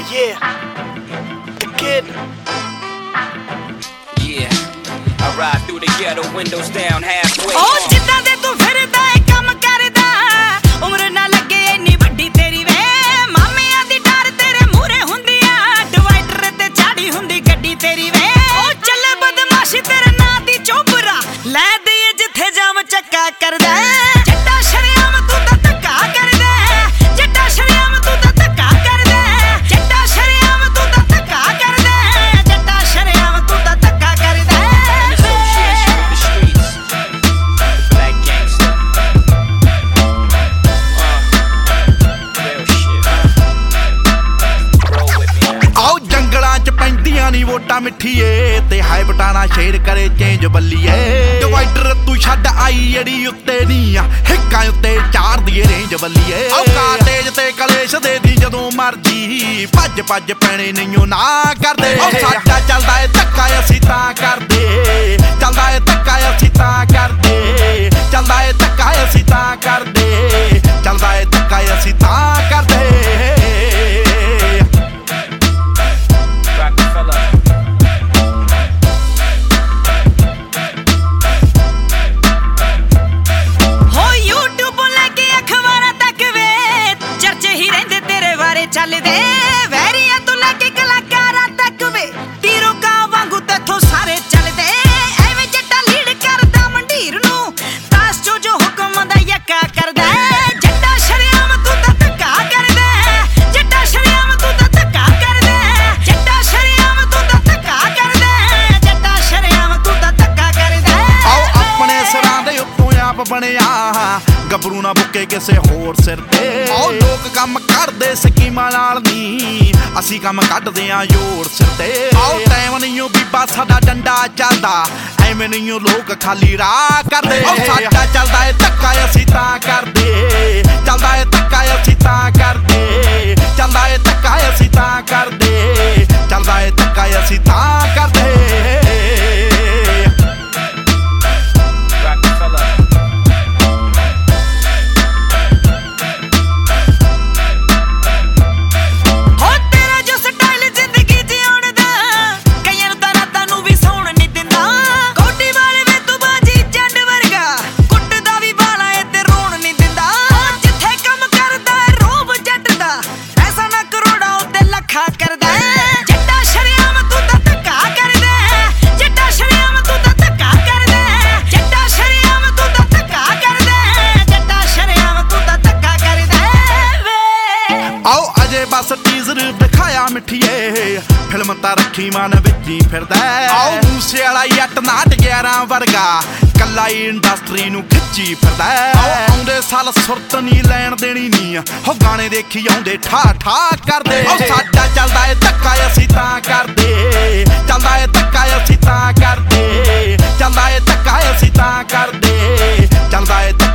yeah, the kid. Yeah, I ride through the ghetto, windows down halfway. Oh, ਜਿੱਦਾਂ ਦੇ ਤੂੰ ਫਿਰਦਾ ਏ ਕੰਮ ਕਰਦਾ, ਉਮਰ ਨਾ ਲੱਗੇ ਇੰਨੀ ਵੱਡੀ ਤੇਰੀ ਵੇ। ਮਾਮਿਆਂ ਦੀ ਡਰ ਤੇਰੇ ਮੂਹਰੇ ਹੁੰਦੀ ਆ, ਡਿਵਾਈਡਰ ਤੇ ਚਾੜੀ ਹੁੰਦੀ ਗੱਡੀ ਤੇਰੀ ਵੇ। ਉਹ ਚੱਲੇ ਬਦਮਾਸ਼ੀ ਤੇਰੇ ਨਾਂ ਦੀ ਚੋਬਰਾ, ਲੈ ਦੇਈਏ ਜਿੱਥੇ ਜਾਮ ਚੱਕਾ ਕਰਦਾ। ਜੱਟਾ ਸ਼ਰਿਆਮ ਤੂੰ ਤਾਂ ਧੱਕਾ ਕਰਦਾ, ਜੱਟਾ ਸ਼ਰਿਆਮ ਤੂੰ ਤਾਂ ਧੱਕਾ ਕਰਦਾ, ਜੱਟਾ ਸ਼ਰਿਆਮ ਤੂੰ ਤਾਂ ਧੱਕਾ ਕਰਦਾ, ਜੱਟਾ ਸ਼ਰਿਆਮ ਤੂੰ ਤਾਂ ਧੱਕਾ ਕਰਦਾ। ਆਓ ਜੰਗਲਾਂ ਚ ਪੈਂਦੀਆਂ ਨੀ ਵੋਟਾਂ ਮਿੱਠੀਏ, ਤੇ ਹਾਈ ਬਟਾਣਾ ਸ਼ੇਰ ਕਰੇ ਚੇਂਜ ਬੱਲੀਏ। ਡਿਵਾਈਡਰ ਤੂੰ ਛੱਡ ਆਈ ਜਿਹੜੀ ਉੱਤੇ ਨੀ ਆ, ਹਿੱਕਾਂ ਉੱਤੇ ਚਾਰ ਦੀ ਰੇਂਜ ਬੱਲੀਏ। ਆਓ ਕਾਟੇਜ ਤੇ ਕਲੇਸ਼ ਦੇ ਦੀ ਜਦੋਂ ਮਰਜੀ, ਭੱਜ ਭੱਜ ਪੈਣੇ ਨਹੀਂਓ ਨਾ ਕਰਦੇ। ਉਹ ਸਾਡਾ ਚੱਲਦਾ ਏ ਧੱਕਾ ਅਸੀਂ ਤਾਂ ਕਰਦੇ, ਚੱਲਦਾ ਏ ਧੱਕਾ ਅਸੀਂ ਤਾਂ ਕਰਦੇ, ਚੱਲਦਾ ਏ ਧੱਕਾ ਅਸੀਂ ਤਾਂ ਕਰਦੇ, ਚੱਲਦਾ ਏ ਧੱਕਾ ਅਸੀਂ ਤਾਂ ਕਰਦੇ। ਚੱਲਦੇ ਵੈਰੀਆਂ ਤੋਂ ਲੈ ਕੇ ਕਲਾਕਾਰਾਂ ਤੱਕ ਵੇ, ਤੀਰੋ ਕਾਂ ਵਾਂਗੂ ਤੇਥੋਂ ਸਾਰੇ ਚੱਲਦੇ। ਐਵੇਂ ਜੱਟਾ ਲੀਡ ਕਰਦਾ ਮੰਡੀਰ ਨੂੰ, ਤਾਸ ਚੋ ਜੋ ਹੁਕਮ ਦਾ ਯੱਕਾ ਕਰਦਾ। ਜੱਟਾ ਸ਼ਰਿਆਮ ਤੂੰ ਤਾਂ ਧੱਕਾ ਕਰਦਾ, ਜੱਟਾ ਸ਼ਰਿਆਮ ਤੂੰ ਤਾਂ ਧੱਕਾ ਕਰਦਾ, ਜੱਟਾ ਸ਼ਰਿਆਮ ਤੂੰ ਤਾਂ ਧੱਕਾ ਕਰਦਾ, ਜੱਟਾ ਸ਼ਰਿਆਮ ਤੂੰ ਤਾਂ ਧੱਕਾ ਕਰਦਾ। ਆਓ ਆਪਣੇ ਸਿਰਾਂ ਦੇ ਉੱਤੋਂ ਆਪ ਬਣਿਆ, ਗੱਭਰੂ ਨਾ ਬੁੱਕੇ ਕਿਸੇ ਹੋਰ ਸਿਰ ਤੇ। ਆਓ ਲੋਕ ਕੰਮ ਕਰਦੇ ਸਕੀਮਾਂ ਨਾਲ ਨੀ, ਅਸੀਂ ਕੰਮ ਕੱਢਦੇ ਆਂ ਜ਼ੋਰ ਸਿਰ ਤੇ। ਆਓ ਟਾਈਮ ਨਹੀਂਓ ਬੀਬਾ ਸਾਡਾ ਡੰਡਾ ਚੱਲਦਾ, ਐਵੇਂ ਨਹੀਂਓ ਲੋਕ ਖਾਲੀ ਰਾਹ ਕਰਦੇ। ਆਓ ਸਾਡਾ ਚੱਲਦਾ ਏ ਧੱਕਾ ਅਸੀਂ ਤਾਂ ਕਰਦੇ, ਚੱਲਦਾ ਏ ਧੱਕਾ ਅਸੀਂ ਤਾਂ ਕਰਦੇ, ਚੱਲਦਾ ਏ ਧੱਕਾ ਅਸੀਂ ਤਾਂ ਕਰਦੇ, ਚੱਲਦਾ ਏ ਧੱਕਾ ਅਸੀਂ ਤਾਂ ਕਰਦੇ। ਕਰਦਾ ਜੱਟਾ ਸ਼ਰਿਆਮ ਤੂੰ ਤਾਂ ਧੱਕਾ ਕਰਦਾ, ਜੱਟਾ ਸ਼ਰਿਆਮ ਤੂੰ ਤਾਂ ਧੱਕਾ ਕਰਦਾ, ਜੱਟਾ ਸ਼ਰਿਆਮ ਤੂੰ ਤਾਂ ਧੱਕਾ ਕਰਦਾ, ਜੱਟਾ ਸ਼ਰਿਆਮ ਤੂੰ ਤਾਂ ਧੱਕਾ ਕਰਦਾ ਵੇ। ਆਓ ਅਜੇ ਬਸ ਟੀਜ਼ਰ ਦਿਖਾਇਆ ਮਿੱਠੀਏ, ਫਿਲਮ ਤਾਂ ਰੱਖੀ ਮਨ ਵਿੱਚ ਹੀ ਫਿਰਦਾ। ਆਓ ਮੂਸੇ ਵਾਲਾ ਜੱਟ ਨਾਟ 11 ਵਰਗਾ, ਕੱਲਾ ਹੀ ਇੰਡਸਟਰੀ ਨੂੰ ਖਿੱਚੀ ਫਿਰਦਾ। ਆਓ ਆਉਂਦੇ ਸਾਲ ਸੁਰਤ ਨੀ ਲੈਣ ਦੇਣੀ ਨੀ, ਹੋ ਗਾਣੇ ਦੇਖੀ ਆਉਂਦੇ ਠਾ ਠਾ ਕਰਦੇ। ਉਹ ਸਾਡਾ ਚੱਲਦਾ ਏ ਧੱਕਾ ਅਸੀਂ ਤਾਂ ਕਰਦੇ, ਚੱਲਦਾ ਏ ਧੱਕਾ ਅਸੀਂ ਤਾਂ ਕਰਦੇ, ਚੱਲਦਾ ਏ ਧੱਕਾ ਅਸੀਂ ਤਾਂ ਕਰਦੇ, ਚੱਲਦਾ ਏ